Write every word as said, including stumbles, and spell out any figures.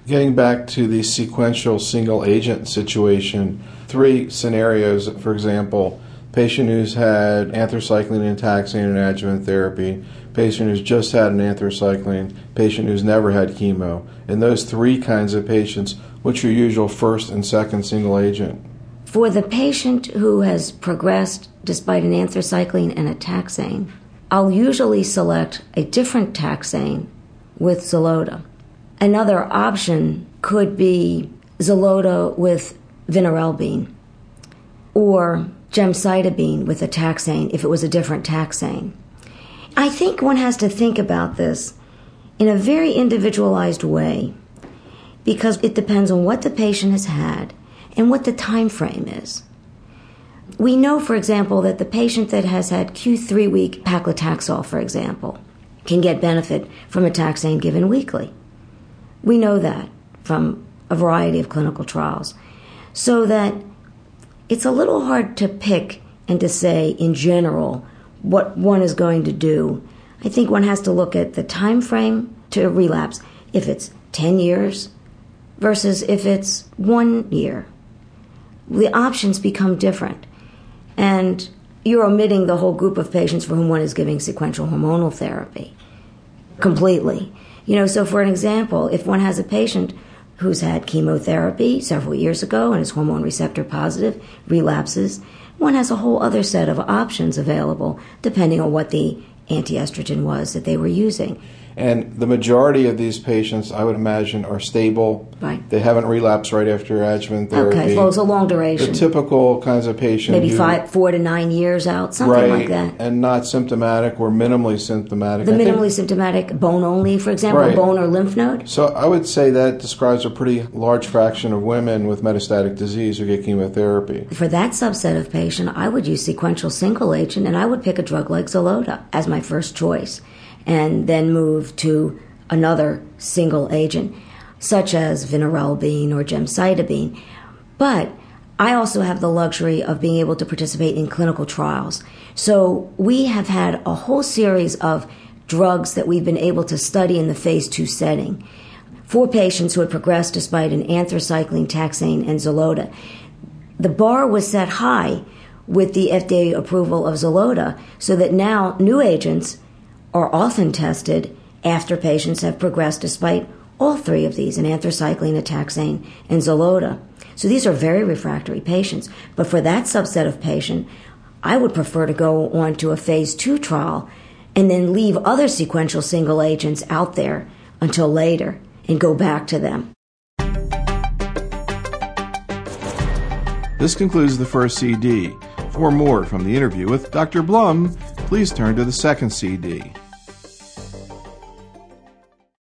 Getting back to the sequential single agent situation, three scenarios, for example, patient who's had anthracycline and taxane and adjuvant therapy, patient who's just had an anthracycline, patient who's never had chemo. In those three kinds of patients, what's your usual first and second single agent? For the patient who has progressed despite an anthracycline and a taxane, I'll usually select a different taxane with Xeloda. Another option could be Xeloda with vinorelbine or gemcitabine with a taxane if it was a different taxane. I think one has to think about this in a very individualized way because it depends on what the patient has had and what the time frame is. We know, for example, that the patient that has had Q three-week paclitaxel, for example, can get benefit from a taxane given weekly. We know that from a variety of clinical trials. So that it's a little hard to pick and to say in general what one is going to do. I think one has to look at the time frame to relapse, if it's ten years versus if it's one year. The options become different. And you're omitting the whole group of patients for whom one is giving sequential hormonal therapy completely. You know, so for an example, if one has a patient who's had chemotherapy several years ago and is hormone receptor positive, relapses, one has a whole other set of options available depending on what the anti-estrogen was that they were using. And the majority of these patients, I would imagine, are stable. Right. They haven't relapsed right after adjuvant therapy. Okay, so it's a long duration. The typical kinds of patients. Maybe five, four to nine years out, something right, like that. And not symptomatic or minimally symptomatic. The I minimally think, symptomatic bone only, for example, right. bone or lymph node? So I would say that describes a pretty large fraction of women with metastatic disease who get chemotherapy. For that subset of patient, I would use sequential single agent, and I would pick a drug like Xeloda as my first choice, and then move to another single agent, such as vinorelbine or gemcitabine. But I also have the luxury of being able to participate in clinical trials. So we have had a whole series of drugs that we've been able to study in the phase two setting for patients who had progressed despite an anthracycline, taxane, and Xeloda. The bar was set high with the F D A approval of Xeloda, so that now new agents are often tested after patients have progressed despite all three of these, an anthracycline, a taxane, and Xeloda. So these are very refractory patients. But for that subset of patient, I would prefer to go on to a phase two trial and then leave other sequential single agents out there until later and go back to them. This concludes the first C D. For more from the interview with Doctor Blum, please turn to the second C D.